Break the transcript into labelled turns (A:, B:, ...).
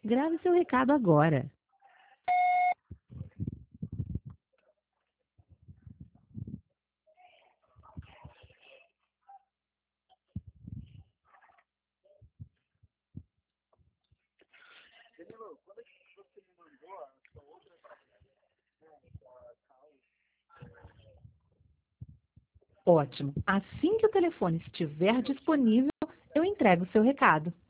A: Grave seu recado agora. Ótimo. Assim que o telefone estiver disponível, eu entrego o seu recado.